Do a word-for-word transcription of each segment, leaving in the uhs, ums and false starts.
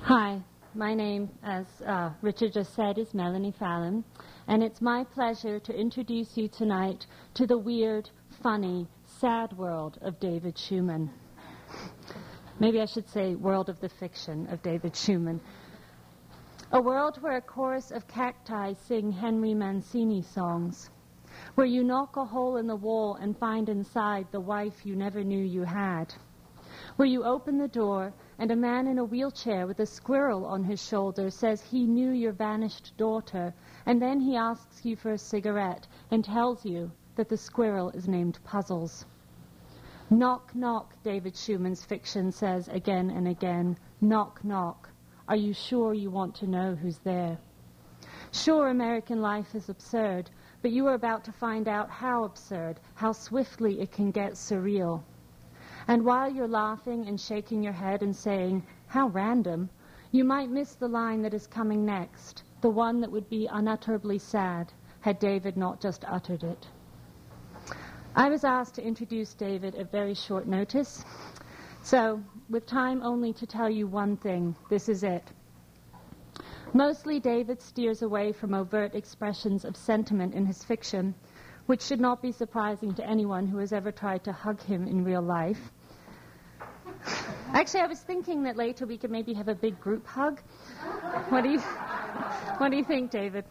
Hi, my name, as uh, Richard just said, is Melanie Fallon, and it's my pleasure to introduce you tonight to the weird, funny, sad world of David Schumann. Maybe I should say world of the fiction of David Schumann. A world where a chorus of cacti sing Henry Mancini songs, where you knock a hole in the wall and find inside the wife you never knew you had, where you open the door and a man in a wheelchair with a squirrel on his shoulder says he knew your vanished daughter, and then he asks you for a cigarette and tells you that the squirrel is named Puzzles. Knock, knock, David Schumann's fiction says again and again. Knock, knock. Are you sure you want to know who's there? Sure, American life is absurd, but you are about to find out how absurd, how swiftly it can get surreal. And while you're laughing and shaking your head and saying, how random, you might miss the line that is coming next, the one that would be unutterably sad had David not just uttered it. I was asked to introduce David at very short notice, so with time only to tell you one thing, this is it. Mostly David steers away from overt expressions of sentiment in his fiction, which should not be surprising to anyone who has ever tried to hug him in real life. Actually, I was thinking that later we could maybe have a big group hug. What do you, what do you think, David?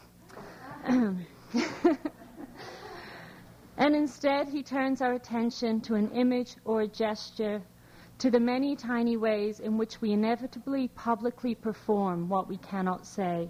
And instead, he turns our attention to an image or a gesture, to the many tiny ways in which we inevitably publicly perform what we cannot say.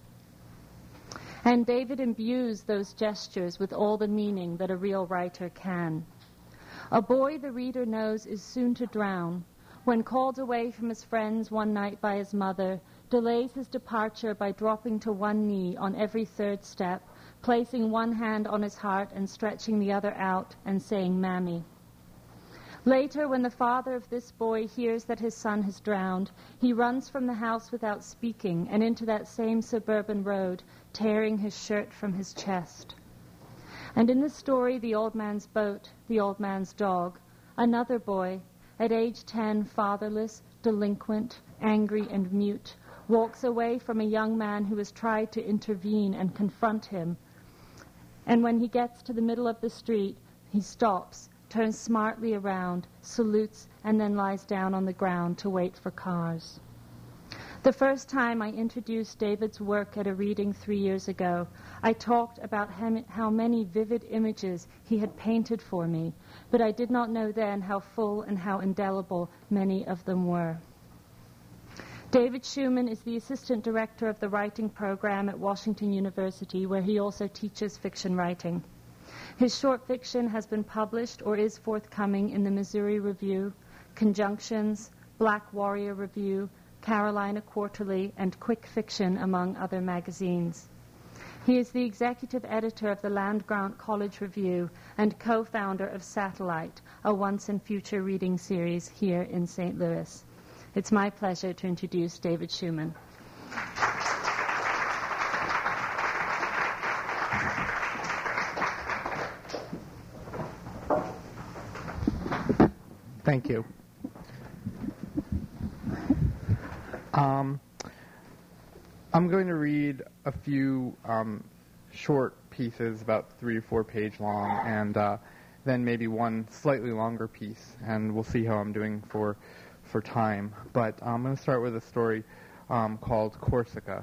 And David imbues those gestures with all the meaning that a real writer can. A boy the reader knows is soon to drown, when called away from his friends one night by his mother, delays his departure by dropping to one knee on every third step, placing one hand on his heart and stretching the other out and saying, Mammy. Later, when the father of this boy hears that his son has drowned, he runs from the house without speaking and into that same suburban road, tearing his shirt from his chest. And in the story, The Old Man's Boat, The Old Man's Dog, another boy, at age ten, fatherless, delinquent, angry, and mute, walks away from a young man who has tried to intervene and confront him. And when he gets to the middle of the street, he stops, turns smartly around, salutes, and then lies down on the ground to wait for cars. The first time I introduced David's work at a reading three years ago, I talked about how many vivid images he had painted for me, but I did not know then how full and how indelible many of them were. David Schumann is the assistant director of the writing program at Washington University, where he also teaches fiction writing. His short fiction has been published or is forthcoming in the Missouri Review, Conjunctions, Black Warrior Review, Carolina Quarterly, and Quick Fiction, among other magazines. He is the executive editor of the Land-Grant College Review and co-founder of Satellite, a once and future reading series here in Saint Louis. It's my pleasure to introduce David Schumann. Thank you. Um, I'm going to read a few um, short pieces, about three or four page long, and uh, then maybe one slightly longer piece, and we'll see how I'm doing for for time. But I'm going to start with a story um, called Corsica.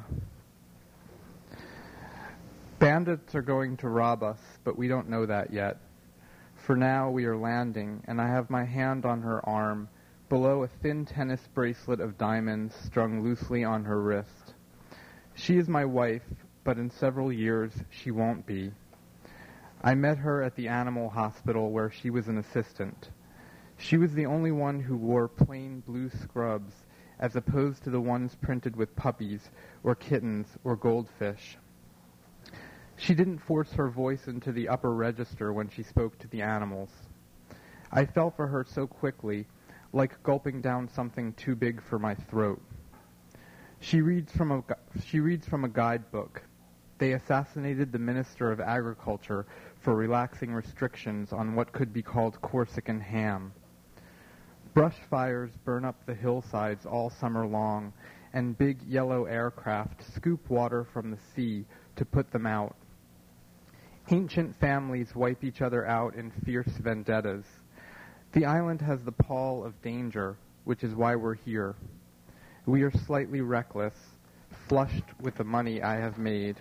Bandits are going to rob us, but we don't know that yet. For now we are landing, and I have my hand on her arm, below a thin tennis bracelet of diamonds strung loosely on her wrist. She is my wife, but in several years she won't be. I met her at the animal hospital where she was an assistant. She was the only one who wore plain blue scrubs, as opposed to the ones printed with puppies or kittens or goldfish. She didn't force her voice into the upper register when she spoke to the animals. I fell for her so quickly, like gulping down something too big for my throat. She reads from a, she reads from a guidebook. They assassinated the Minister of Agriculture for relaxing restrictions on what could be called Corsican ham. Brush fires burn up the hillsides all summer long, and big yellow aircraft scoop water from the sea to put them out. Ancient families wipe each other out in fierce vendettas. The island has the pall of danger, which is why we're here. We are slightly reckless, flushed with the money I have made.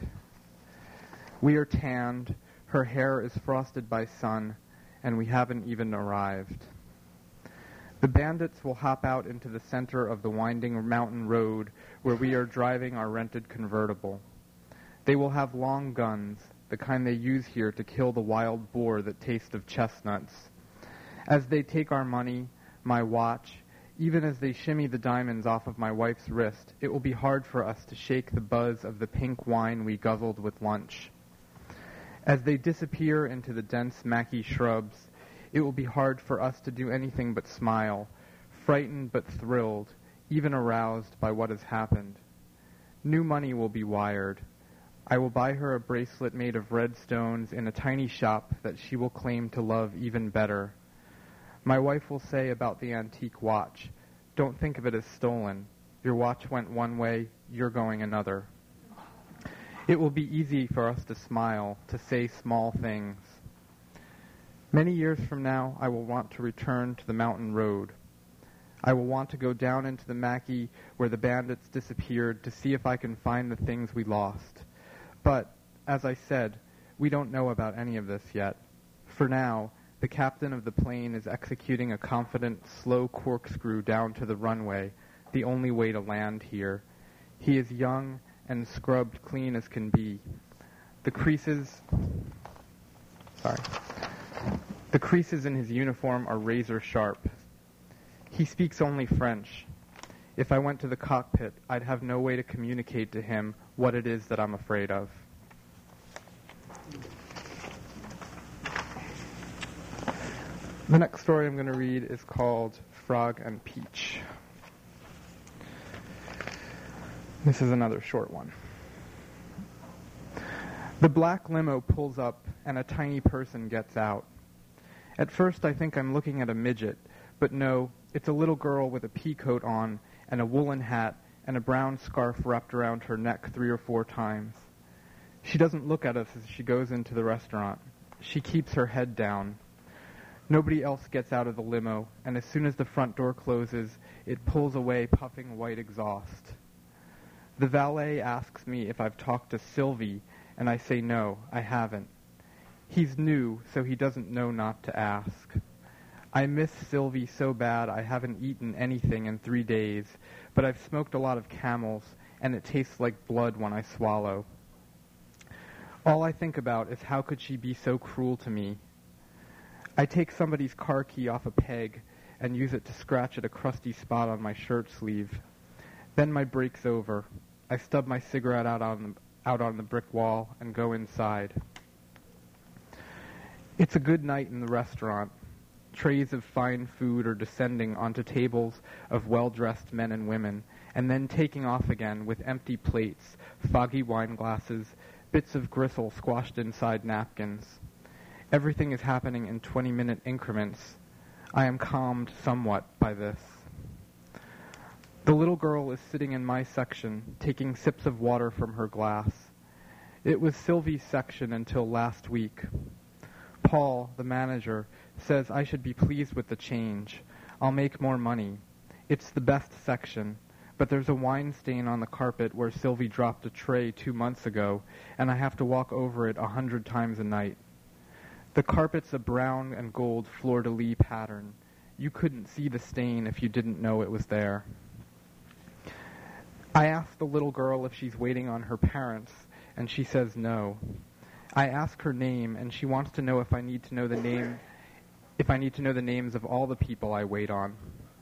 We are tanned, her hair is frosted by sun, and we haven't even arrived. The bandits will hop out into the center of the winding mountain road where we are driving our rented convertible. They will have long guns, the kind they use here to kill the wild boar that taste of chestnuts. As they take our money, my watch, even as they shimmy the diamonds off of my wife's wrist, it will be hard for us to shake the buzz of the pink wine we guzzled with lunch. As they disappear into the dense maquis shrubs, it will be hard for us to do anything but smile, frightened but thrilled, even aroused by what has happened. New money will be wired. I will buy her a bracelet made of red stones in a tiny shop that she will claim to love even better. My wife will say about the antique watch, "Don't think of it as stolen. Your watch went one way, you're going another." It will be easy for us to smile, to say small things. Many years from now, I will want to return to the mountain road. I will want to go down into the maquis where the bandits disappeared to see if I can find the things we lost. But, as I said, we don't know about any of this yet. For now, the captain of the plane is executing a confident, slow corkscrew down to the runway, the only way to land here. He is young and scrubbed clean as can be. The creases... Sorry. The creases in his uniform are razor sharp. He speaks only French. If I went to the cockpit, I'd have no way to communicate to him what it is that I'm afraid of. The next story I'm going to read is called Frog and Peach. This is another short one. The black limo pulls up and a tiny person gets out. At first I think I'm looking at a midget, but no, it's a little girl with a pea coat on and a woolen hat and a brown scarf wrapped around her neck three or four times. She doesn't look at us as she goes into the restaurant. She keeps her head down. Nobody else gets out of the limo, and as soon as the front door closes, it pulls away puffing white exhaust. The valet asks me if I've talked to Sylvie, and I say no, I haven't. He's new, so he doesn't know not to ask. I miss Sylvie so bad I haven't eaten anything in three days, but I've smoked a lot of Camels, and it tastes like blood when I swallow. All I think about is how could she be so cruel to me. I take somebody's car key off a peg and use it to scratch at a crusty spot on my shirt sleeve. Then my break's over. I stub my cigarette out on the, out on the brick wall and go inside. It's a good night in the restaurant. Trays of fine food are descending onto tables of well-dressed men and women, and then taking off again with empty plates, foggy wine glasses, bits of gristle squashed inside napkins. Everything is happening in twenty-minute increments. I am calmed somewhat by this. The little girl is sitting in my section, taking sips of water from her glass. It was Sylvie's section until last week. Paul, the manager, says I should be pleased with the change. I'll make more money. It's the best section, but there's a wine stain on the carpet where Sylvie dropped a tray two months ago, and I have to walk over it a hundred times a night. The carpet's a brown and gold fleur-de-lis pattern. You couldn't see the stain if you didn't know it was there. I ask the little girl if she's waiting on her parents, and she says no. I ask her name, and she wants to know if I need to know the name, if I need to know the names of all the people I wait on.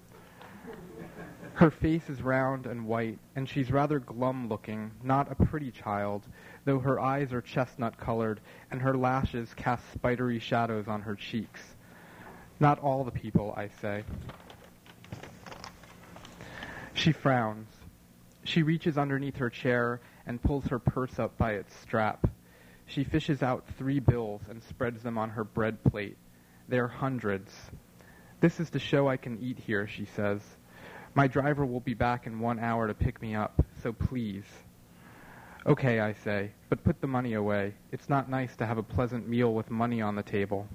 Her face is round and white, and she's rather glum-looking, not a pretty child, though her eyes are chestnut-colored, and her lashes cast spidery shadows on her cheeks. Not all the people, I say. She frowns. She reaches underneath her chair and pulls her purse up by its strap. She fishes out three bills and spreads them on her bread plate. They're hundreds. This is to show I can eat here, she says. My driver will be back in one hour to pick me up, so please. Okay, I say, but put the money away. It's not nice to have a pleasant meal with money on the table.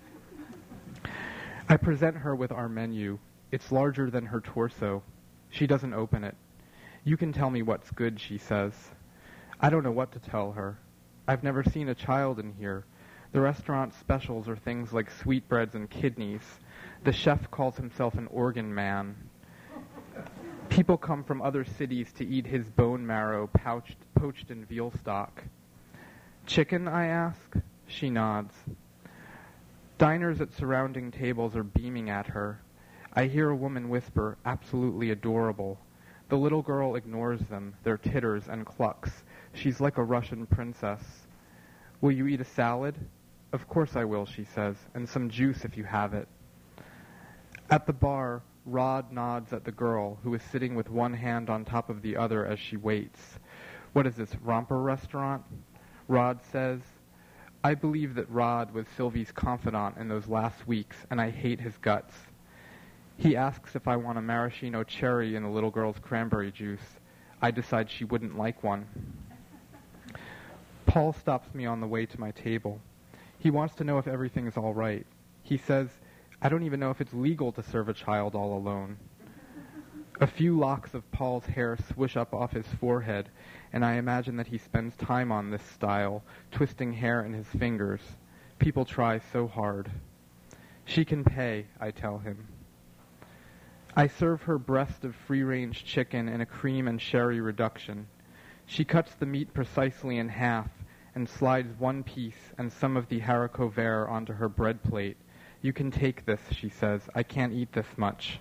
I present her with our menu. It's larger than her torso. She doesn't open it. You can tell me what's good, she says. I don't know what to tell her. I've never seen a child in here. The restaurant specials are things like sweetbreads and kidneys. The chef calls himself an organ man. People come from other cities to eat his bone marrow pouched, poached in veal stock. Chicken, I ask? She nods. Diners at surrounding tables are beaming at her. I hear a woman whisper, absolutely adorable. The little girl ignores them, their titters and clucks. She's like a Russian princess. Will you eat a salad? Of course I will, she says, and some juice if you have it. At the bar, Rod nods at the girl, who is sitting with one hand on top of the other as she waits. What is this, romper restaurant? Rod says. I believe that Rod was Sylvie's confidant in those last weeks, and I hate his guts. He asks if I want a maraschino cherry in the little girl's cranberry juice. I decide she wouldn't like one. Paul stops me on the way to my table. He wants to know if everything is all right. He says, I don't even know if it's legal to serve a child all alone. A few locks of Paul's hair swish up off his forehead, and I imagine that he spends time on this style, twisting hair in his fingers. People try so hard. She can pay, I tell him. I serve her breast of free-range chicken in a cream and sherry reduction. She cuts the meat precisely in half and slides one piece and some of the haricot vert onto her bread plate. You can take this, she says. I can't eat this much.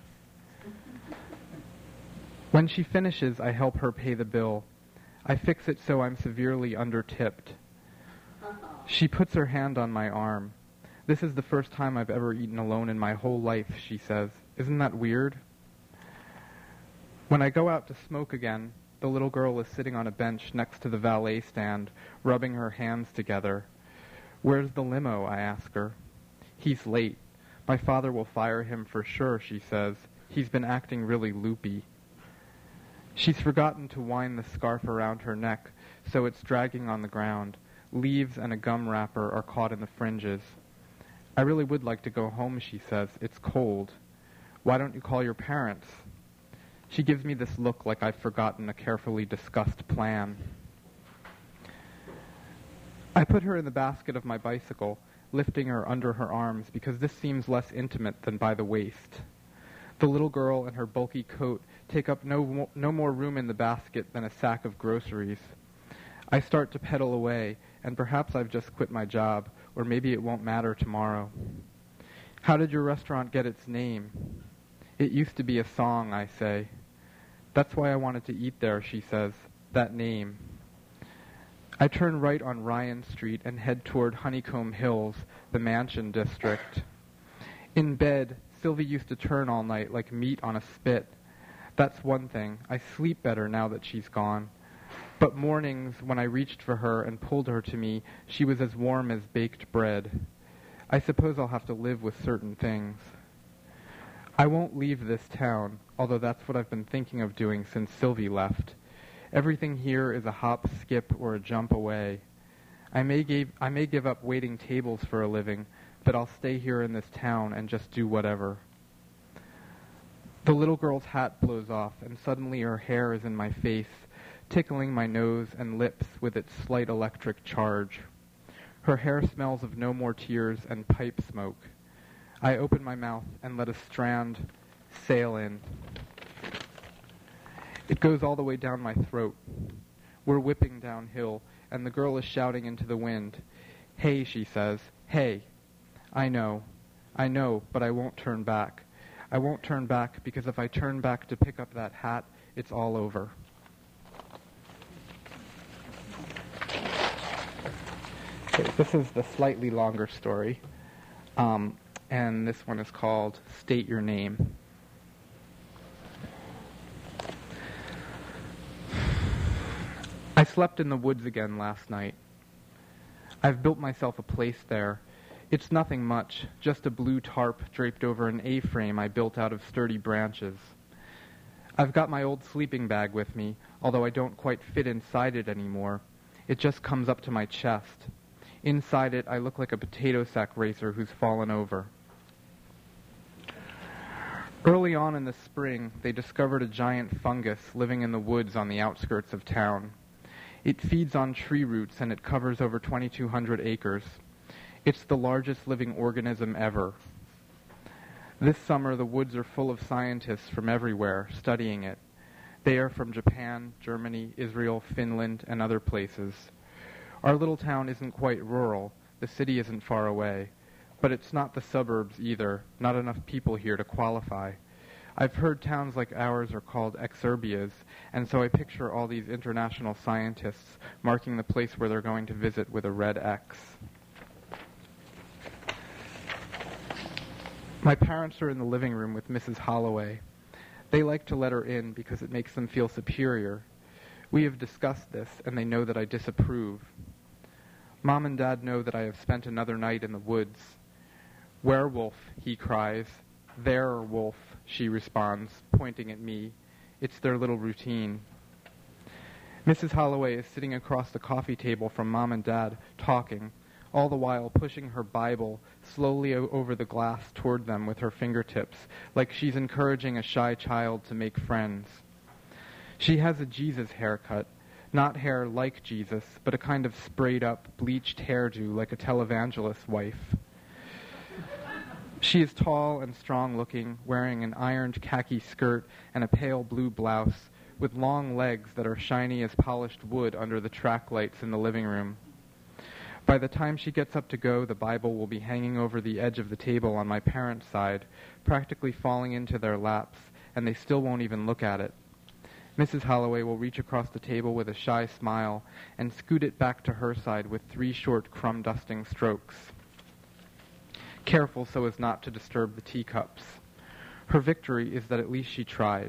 When she finishes, I help her pay the bill. I fix it so I'm severely under-tipped. She puts her hand on my arm. This is the first time I've ever eaten alone in my whole life, she says. Isn't that weird? When I go out to smoke again, the little girl is sitting on a bench next to the valet stand, rubbing her hands together. Where's the limo, I ask her. He's late. My father will fire him for sure, she says. He's been acting really loopy. She's forgotten to wind the scarf around her neck, so it's dragging on the ground. Leaves and a gum wrapper are caught in the fringes. I really would like to go home, she says. It's cold. Why don't you call your parents? She gives me this look like I've forgotten a carefully discussed plan. I put her in the basket of my bicycle, lifting her under her arms because this seems less intimate than by the waist. The little girl and her bulky coat take up no, no more room in the basket than a sack of groceries. I start to pedal away, and perhaps I've just quit my job, or maybe it won't matter tomorrow. How did your restaurant get its name? It used to be a song, I say. That's why I wanted to eat there, she says. That name. I turn right on Ryan Street and head toward Honeycomb Hills, the Mansion District. In bed, Sylvie used to turn all night like meat on a spit. That's one thing. I sleep better now that she's gone. But mornings, when I reached for her and pulled her to me, she was as warm as baked bread. I suppose I'll have to live with certain things. I won't leave this town, although that's what I've been thinking of doing since Sylvie left. Everything here is a hop, skip, or a jump away. I may give, I may give up waiting tables for a living, but I'll stay here in this town and just do whatever. The little girl's hat blows off, and suddenly her hair is in my face, tickling my nose and lips with its slight electric charge. Her hair smells of no more tears and pipe smoke. I open my mouth and let a strand sail in. It goes all the way down my throat. We're whipping downhill, and the girl is shouting into the wind. Hey, she says. Hey. I know. I know, but I won't turn back. I won't turn back because if I turn back to pick up that hat, it's all over. Okay, this is the slightly longer story, um, and this one is called State Your Name. I slept in the woods again last night. I've built myself a place there. It's nothing much, just a blue tarp draped over an A-frame I built out of sturdy branches. I've got my old sleeping bag with me, although I don't quite fit inside it anymore. It just comes up to my chest. Inside it, I look like a potato sack racer who's fallen over. Early on in the spring, they discovered a giant fungus living in the woods on the outskirts of town. It feeds on tree roots and it covers over twenty-two hundred acres. It's the largest living organism ever. This summer, the woods are full of scientists from everywhere studying it. They are from Japan, Germany, Israel, Finland, and other places. Our little town isn't quite rural. The city isn't far away. But it's not the suburbs either. Not enough people here to qualify. I've heard towns like ours are called exurbias, and so I picture all these international scientists marking the place where they're going to visit with a red X. My parents are in the living room with Missus Holloway. They like to let her in because it makes them feel superior. We have discussed this, and they know that I disapprove. Mom and Dad know that I have spent another night in the woods. "Werewolf," he cries. "There, wolf," she responds, pointing at me. It's their little routine. Missus Holloway is sitting across the coffee table from Mom and Dad, talking, all the while pushing her Bible slowly o- over the glass toward them with her fingertips, like she's encouraging a shy child to make friends. She has a Jesus haircut, not hair like Jesus, but a kind of sprayed-up, bleached hairdo like a televangelist's wife. She is tall and strong-looking, wearing an ironed khaki skirt and a pale blue blouse, with long legs that are shiny as polished wood under the track lights in the living room. By the time she gets up to go, the Bible will be hanging over the edge of the table on my parents' side, practically falling into their laps, and they still won't even look at it. Missus Holloway will reach across the table with a shy smile and scoot it back to her side with three short crumb-dusting strokes, careful so as not to disturb the teacups. Her victory is that at least she tried.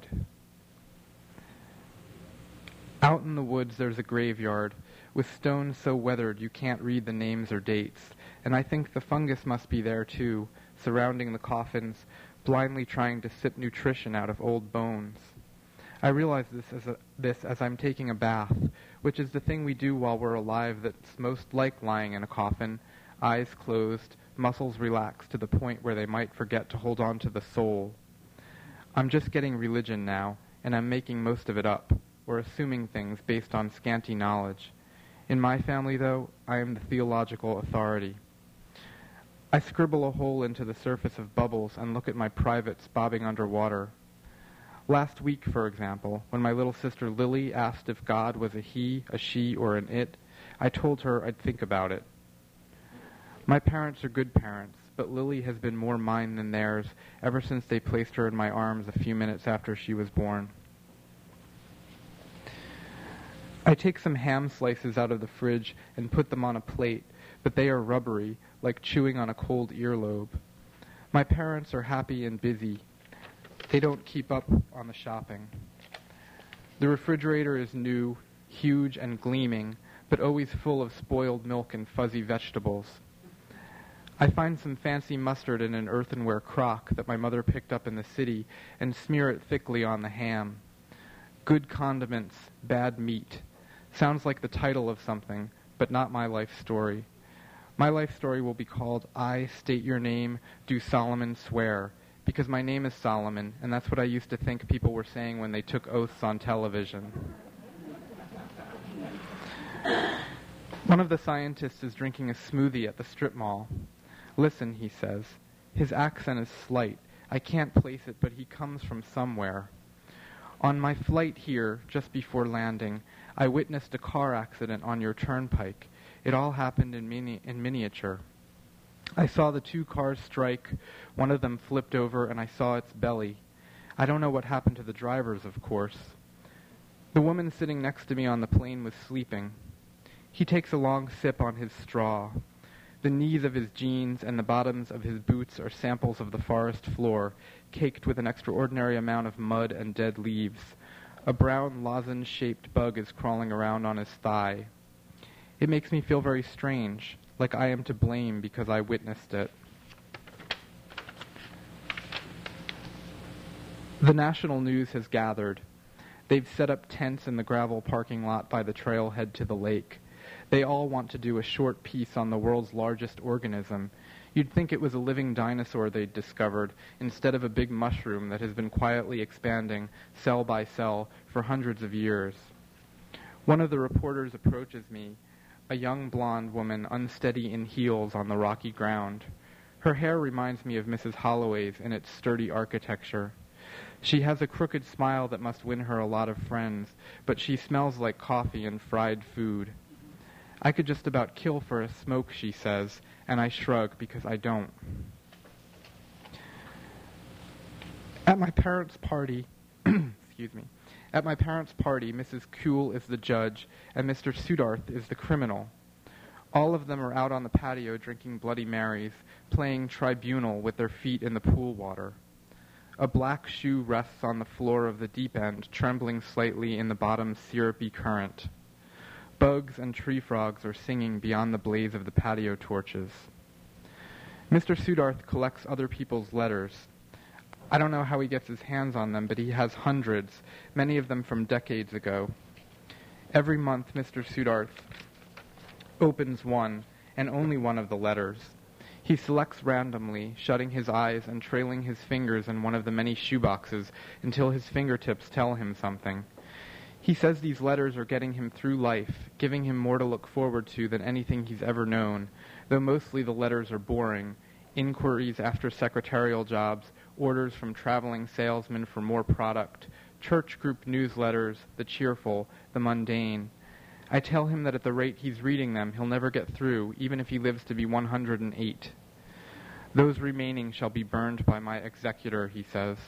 Out in the woods there's a graveyard, with stones so weathered you can't read the names or dates, and I think the fungus must be there too, surrounding the coffins, blindly trying to sip nutrition out of old bones. I realize this as, a, this as I'm taking a bath, which is the thing we do while we're alive that's most like lying in a coffin, eyes closed, muscles relaxed to the point where they might forget to hold on to the soul. I'm just getting religion now, and I'm making most of it up, or assuming things based on scanty knowledge. In my family, though, I am the theological authority. I scribble a hole into the surface of bubbles and look at my privates bobbing underwater. Last week, for example, when my little sister Lily asked if God was a he, a she, or an it, I told her I'd think about it. My parents are good parents, but Lily has been more mine than theirs ever since they placed her in my arms a few minutes after she was born. I take some ham slices out of the fridge and put them on a plate, but they are rubbery, like chewing on a cold earlobe. My parents are happy and busy. They don't keep up on the shopping. The refrigerator is new, huge and gleaming, but always full of spoiled milk and fuzzy vegetables. I find some fancy mustard in an earthenware crock that my mother picked up in the city and smear it thickly on the ham. Good condiments, bad meat. Sounds like the title of something, but not my life story. My life story will be called I State Your Name, Do Solomon Swear, because my name is Solomon, and that's what I used to think people were saying when they took oaths on television. One of the scientists is drinking a smoothie at the strip mall. Listen, he says. His accent is slight. I can't place it, but he comes from somewhere. On my flight here, just before landing, I witnessed a car accident on your turnpike. It all happened in, mini- in miniature. I saw the two cars strike, one of them flipped over, and I saw its belly. I don't know what happened to the drivers, of course. The woman sitting next to me on the plane was sleeping. He takes a long sip on his straw. The knees of his jeans and the bottoms of his boots are samples of the forest floor, caked with an extraordinary amount of mud and dead leaves. A brown lozenge-shaped bug is crawling around on his thigh. It makes me feel very strange, like I am to blame because I witnessed it. The national news has gathered. They've set up tents in the gravel parking lot by the trailhead to the lake. They all want to do a short piece on the world's largest organism. You'd think it was a living dinosaur they'd discovered, instead of a big mushroom that has been quietly expanding, cell by cell, for hundreds of years. One of the reporters approaches me, a young blonde woman unsteady in heels on the rocky ground. Her hair reminds me of Missus Holloway's in its sturdy architecture. She has a crooked smile that must win her a lot of friends, but she smells like coffee and fried food. I could just about kill for a smoke, she says, and I shrug because I don't. At my parents' party, excuse me, at my parents' party, Missus Kuhl is the judge, and Mister Sudarth is the criminal. All of them are out on the patio drinking Bloody Marys, playing tribunal with their feet in the pool water. A black shoe rests on the floor of the deep end, trembling slightly in the bottom's syrupy current. Bugs and tree frogs are singing beyond the blaze of the patio torches. Mister Sudarth collects other people's letters. I don't know how he gets his hands on them, but he has hundreds, many of them from decades ago. Every month, Mister Sudarth opens one, and only one of the letters. He selects randomly, shutting his eyes and trailing his fingers in one of the many shoeboxes until his fingertips tell him something. He says these letters are getting him through life, giving him more to look forward to than anything he's ever known, though mostly the letters are boring. Inquiries after secretarial jobs, orders from traveling salesmen for more product, church group newsletters, the cheerful, the mundane. I tell him that at the rate he's reading them, he'll never get through, even if he lives to be one hundred eight. Those remaining shall be burned by my executor, he says.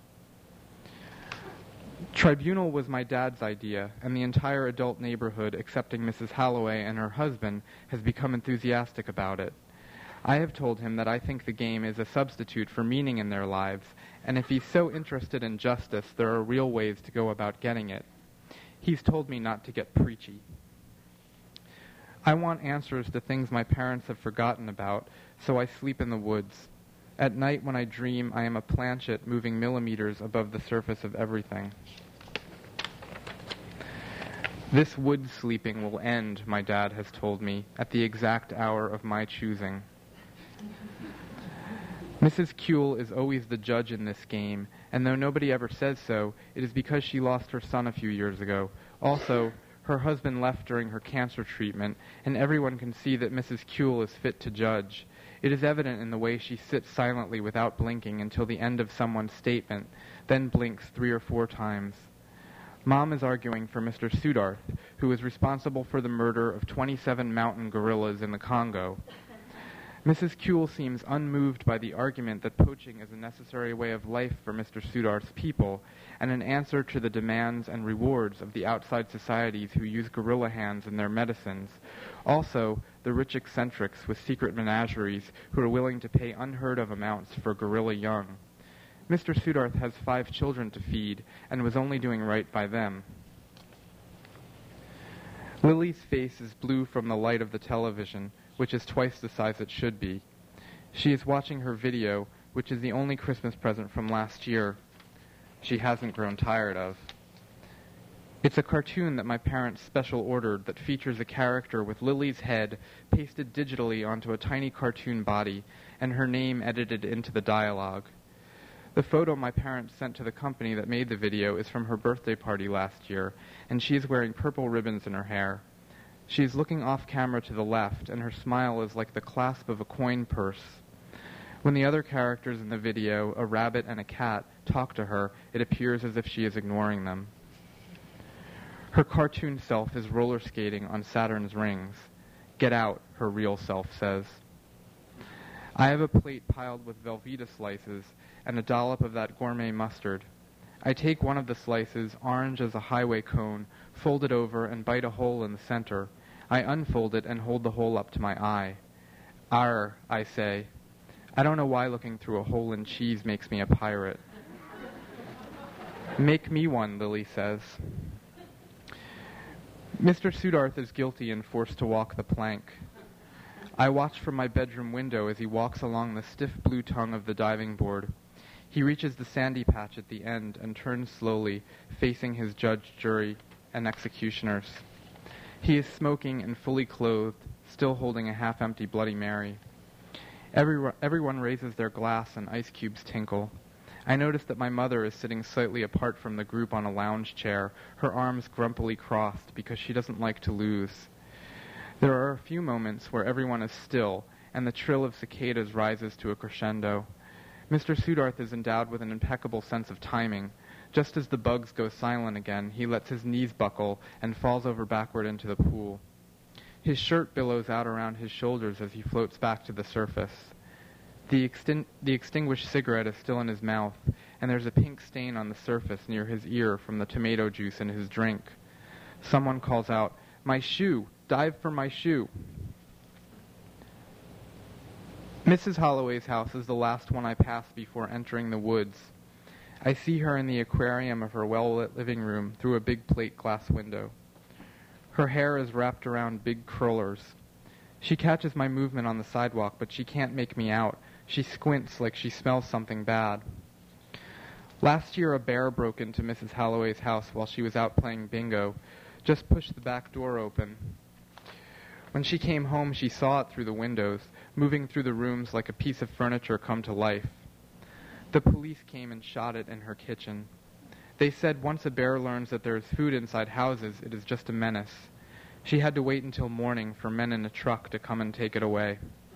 Tribunal was my dad's idea, and the entire adult neighborhood, excepting Missus Holloway and her husband, has become enthusiastic about it. I have told him that I think the game is a substitute for meaning in their lives, and if he's so interested in justice, there are real ways to go about getting it. He's told me not to get preachy. I want answers to things my parents have forgotten about, so I sleep in the woods. At night when I dream, I am a planchet moving millimeters above the surface of everything. This wood sleeping will end, my dad has told me, at the exact hour of my choosing. Missus Kuhl is always the judge in this game, and though nobody ever says so, it is because she lost her son a few years ago. Also, her husband left during her cancer treatment, and everyone can see that Missus Kuhl is fit to judge. It is evident in the way she sits silently without blinking until the end of someone's statement, then blinks three or four times. Mom is arguing for Mister Sudarth, who is responsible for the murder of twenty-seven mountain gorillas in the Congo. Missus Kuhl seems unmoved by the argument that poaching is a necessary way of life for Mister Sudarth's people, and an answer to the demands and rewards of the outside societies who use gorilla hands in their medicines. Also, the rich eccentrics with secret menageries who are willing to pay unheard-of amounts for gorilla young. Mister Sudarth has five children to feed, and was only doing right by them. Lily's face is blue from the light of the television, which is twice the size it should be. She is watching her video, which is the only Christmas present from last year she hasn't grown tired of. It's a cartoon that my parents special ordered that features a character with Lily's head pasted digitally onto a tiny cartoon body and her name edited into the dialogue. The photo my parents sent to the company that made the video is from her birthday party last year, and she is wearing purple ribbons in her hair. She is looking off camera to the left, and her smile is like the clasp of a coin purse. When the other characters in the video, a rabbit and a cat, talk to her, it appears as if she is ignoring them. Her cartoon self is roller skating on Saturn's rings. Get out, her real self says. I have a plate piled with Velveeta slices and a dollop of that gourmet mustard. I take one of the slices, orange as a highway cone, fold it over, and bite a hole in the center. I unfold it and hold the hole up to my eye. Arr, I say. I don't know why looking through a hole in cheese makes me a pirate. Make me one, Lily says. Mister Sudarth is guilty and forced to walk the plank. I watch from my bedroom window as he walks along the stiff blue tongue of the diving board. He reaches the sandy patch at the end and turns slowly, facing his judge, jury, and executioners. He is smoking and fully clothed, still holding a half-empty Bloody Mary. Everyone, everyone raises their glass and ice cubes tinkle. I notice that my mother is sitting slightly apart from the group on a lounge chair, her arms grumpily crossed because she doesn't like to lose. There are a few moments where everyone is still, and the trill of cicadas rises to a crescendo. Mister Sudarth is endowed with an impeccable sense of timing. Just as the bugs go silent again, he lets his knees buckle and falls over backward into the pool. His shirt billows out around his shoulders as he floats back to the surface. The, extin- the extinguished cigarette is still in his mouth, and there's a pink stain on the surface near his ear from the tomato juice in his drink. Someone calls out, "My shoe! Dive for my shoe!" Missus Holloway's house is the last one I pass before entering the woods. I see her in the aquarium of her well-lit living room through a big plate glass window. Her hair is wrapped around big curlers. She catches my movement on the sidewalk, but she can't make me out. She squints like she smells something bad. Last year, a bear broke into Missus Holloway's house while she was out playing bingo. Just pushed the back door open. When she came home, she saw it through the windows, moving through the rooms like a piece of furniture come to life. The police came and shot it in her kitchen. They said once a bear learns that there is food inside houses, it is just a menace. She had to wait until morning for men in a truck to come and take it away.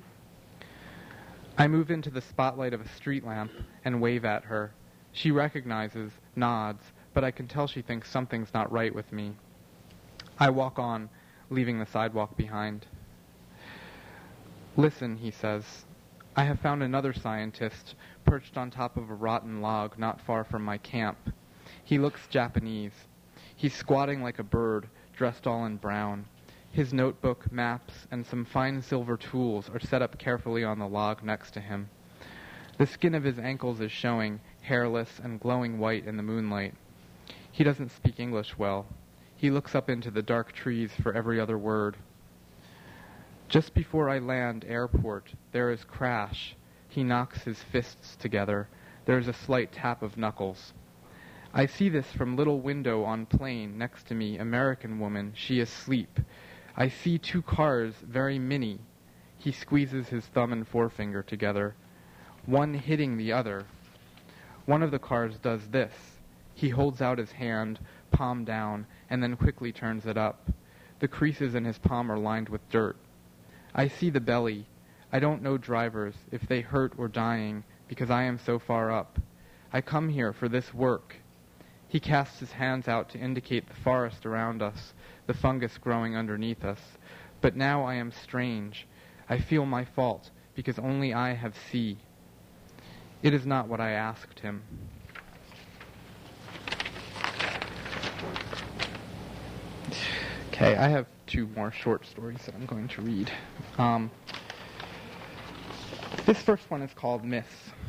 I move into the spotlight of a street lamp and wave at her. She recognizes, nods, but I can tell she thinks something's not right with me. I walk on, leaving the sidewalk behind. "Listen," he says. "I have found another scientist perched on top of a rotten log not far from my camp. He looks Japanese. He's squatting like a bird, dressed all in brown. His notebook, maps, and some fine silver tools are set up carefully on the log next to him. The skin of his ankles is showing, hairless and glowing white in the moonlight. He doesn't speak English well. He looks up into the dark trees for every other word. Just before I land airport, there is crash. He knocks his fists together. There is a slight tap of knuckles. I see this from little window on plane next to me, American woman, she asleep. I see two cars, very mini. He squeezes his thumb and forefinger together, one hitting the other. One of the cars does this. He holds out his hand, palm down, and then quickly turns it up. The creases in his palm are lined with dirt. I see the belly. I don't know drivers, if they hurt or dying, because I am so far up. I come here for this work. He casts his hands out to indicate the forest around us, the fungus growing underneath us. But now I am strange. I feel my fault, because only I have C. It is not what I asked him. Okay, I have two more short stories that I'm going to read. Um, this first one is called Myths.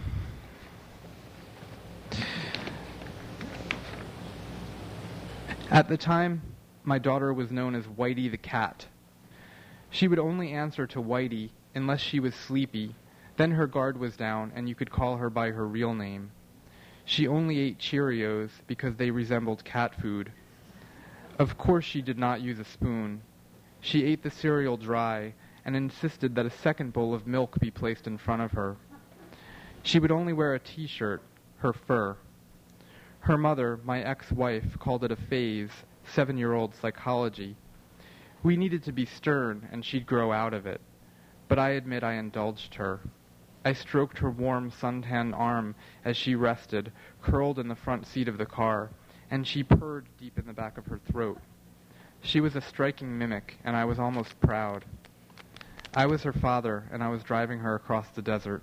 At the time, my daughter was known as Whitey the cat. She would only answer to Whitey unless she was sleepy. Then her guard was down, and you could call her by her real name. She only ate Cheerios because they resembled cat food. Of course she did not use a spoon. She ate the cereal dry and insisted that a second bowl of milk be placed in front of her. She would only wear a t-shirt, her fur. Her mother, my ex-wife, called it a phase, seven-year-old psychology. We needed to be stern, and she'd grow out of it. But I admit I indulged her. I stroked her warm, suntanned arm as she rested, curled in the front seat of the car, and she purred deep in the back of her throat. She was a striking mimic, and I was almost proud. I was her father, and I was driving her across the desert.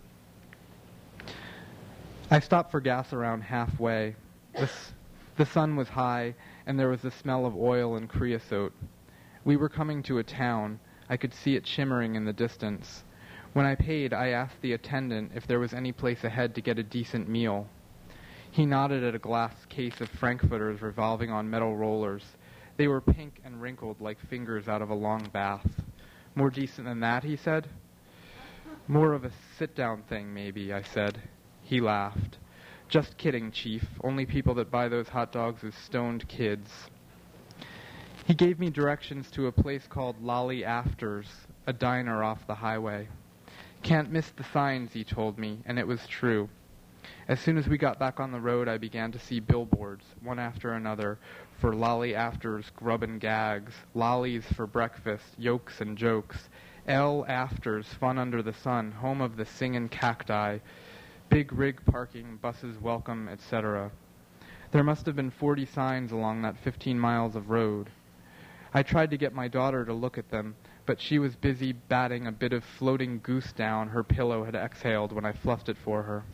I stopped for gas around halfway. The, the sun was high, and there was the smell of oil and creosote. We were coming to a town. I could see it shimmering in the distance. When I paid, I asked the attendant if there was any place ahead to get a decent meal. He nodded at a glass case of frankfurters revolving on metal rollers. They were pink and wrinkled like fingers out of a long bath. More decent than that, he said. More of a sit-down thing, maybe, I said. He laughed. Just kidding, Chief. Only people that buy those hot dogs is stoned kids. He gave me directions to a place called Lolly Afters, a diner off the highway. Can't miss the signs, he told me, and it was true. As soon as we got back on the road, I began to see billboards, one after another, for Lolly Afters grub and gags, lollies for breakfast, yolks and jokes, L Afters, fun under the sun, home of the singin' cacti, big rig parking, buses welcome, et cetera. There must have been forty signs along that fifteen miles of road. I tried to get my daughter to look at them, but she was busy batting a bit of floating goose down her pillow had exhaled when I fluffed it for her.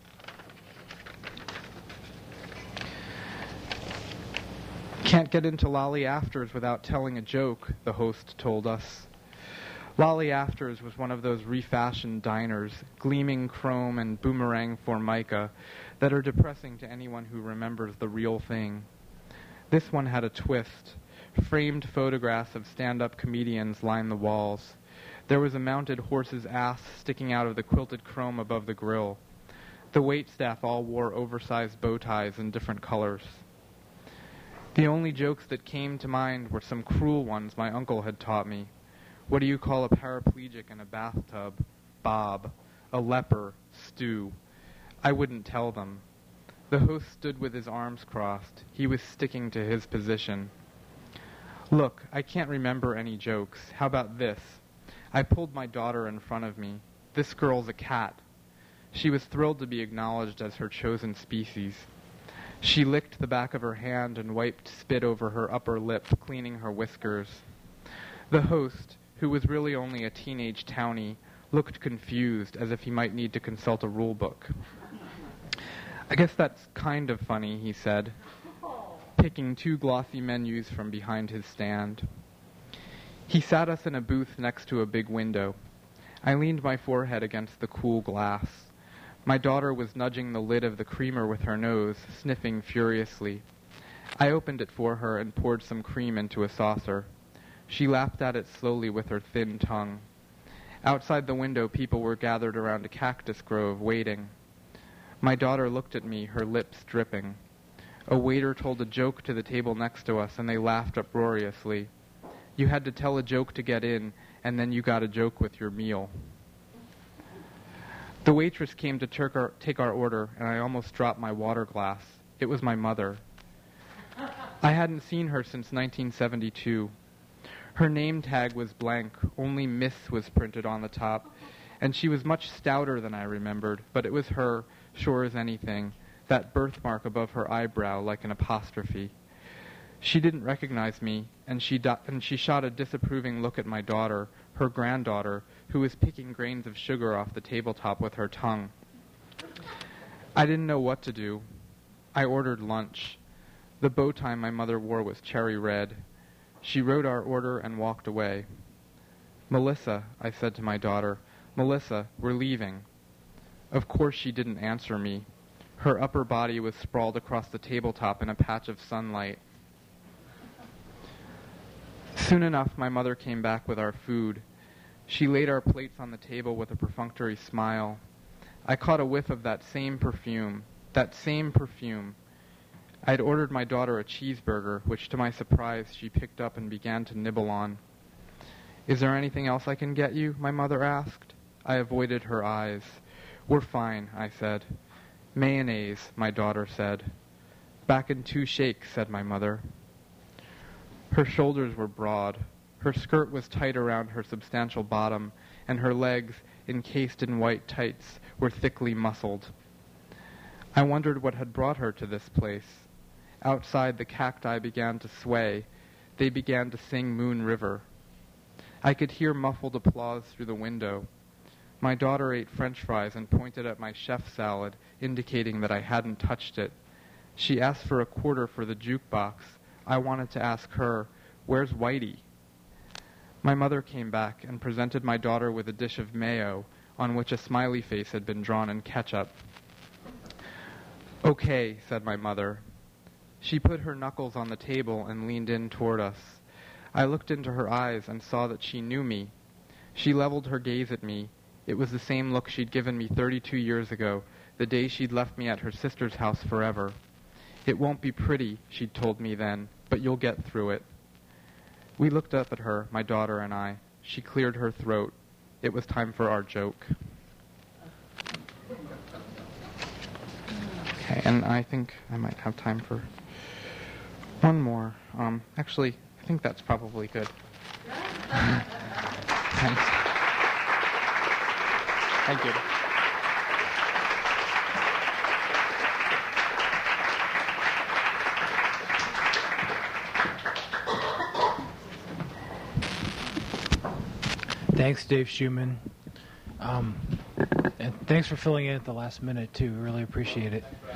Can't get into Lolly Afters without telling a joke, the host told us. Lolly Afters was one of those refashioned diners, gleaming chrome and boomerang formica, that are depressing to anyone who remembers the real thing. This one had a twist. Framed photographs of stand-up comedians lined the walls. There was a mounted horse's ass sticking out of the quilted chrome above the grill. The waitstaff all wore oversized bow ties in different colors. The only jokes that came to mind were some cruel ones my uncle had taught me. What do you call a paraplegic in a bathtub? Bob. A leper? Stew. I wouldn't tell them. The host stood with his arms crossed. He was sticking to his position. Look, I can't remember any jokes. How about this? I pulled my daughter in front of me. This girl's a cat. She was thrilled to be acknowledged as her chosen species. She licked the back of her hand and wiped spit over her upper lip, cleaning her whiskers. The host, who was really only a teenage townie, looked confused, as if he might need to consult a rule book. I guess that's kind of funny, he said, picking two glossy menus from behind his stand. He sat us in a booth next to a big window. I leaned my forehead against the cool glass. My daughter was nudging the lid of the creamer with her nose, sniffing furiously. I opened it for her and poured some cream into a saucer. She lapped at it slowly with her thin tongue. Outside the window, people were gathered around a cactus grove, waiting. My daughter looked at me, her lips dripping. A waiter told a joke to the table next to us, and they laughed uproariously. You had to tell a joke to get in, and then you got a joke with your meal. The waitress came to take our, take our order, and I almost dropped my water glass. It was my mother. I hadn't seen her since nineteen seventy-two. Her name tag was blank, only Miss was printed on the top, and she was much stouter than I remembered, but it was her, sure as anything, that birthmark above her eyebrow like an apostrophe. She didn't recognize me, and she do- and she shot a disapproving look at my daughter, her granddaughter, who was picking grains of sugar off the tabletop with her tongue. I didn't know what to do. I ordered lunch. The bow tie my mother wore was cherry red. She wrote our order and walked away. Melissa, I said to my daughter, Melissa, we're leaving. Of course she didn't answer me. Her upper body was sprawled across the tabletop in a patch of sunlight. Soon enough, my mother came back with our food. She laid our plates on the table with a perfunctory smile. I caught a whiff of that same perfume, that same perfume. I had ordered my daughter a cheeseburger, which to my surprise she picked up and began to nibble on. Is there anything else I can get you? My mother asked. I avoided her eyes. We're fine, I said. Mayonnaise, my daughter said. Back in two shakes, said my mother. Her shoulders were broad. Her skirt was tight around her substantial bottom, and her legs, encased in white tights, were thickly muscled. I wondered what had brought her to this place. Outside, the cacti began to sway. They began to sing Moon River. I could hear muffled applause through the window. My daughter ate French fries and pointed at my chef salad, indicating that I hadn't touched it. She asked for a quarter for the jukebox. I wanted to ask her, where's Whitey? My mother came back and presented my daughter with a dish of mayo, on which a smiley face had been drawn in ketchup. Okay, said my mother. She put her knuckles on the table and leaned in toward us. I looked into her eyes and saw that she knew me. She leveled her gaze at me. It was the same look she'd given me thirty-two years ago, the day she'd left me at her sister's house forever. It won't be pretty, she'd told me then, but you'll get through it. We looked up at her, my daughter and I. She cleared her throat. It was time for our joke. Okay, and I think I might have time for one more. Um, actually, I think that's probably good. Thanks. Thank you. Thanks, Dave Schumann. Um, and thanks for filling in at the last minute, too. Really appreciate it.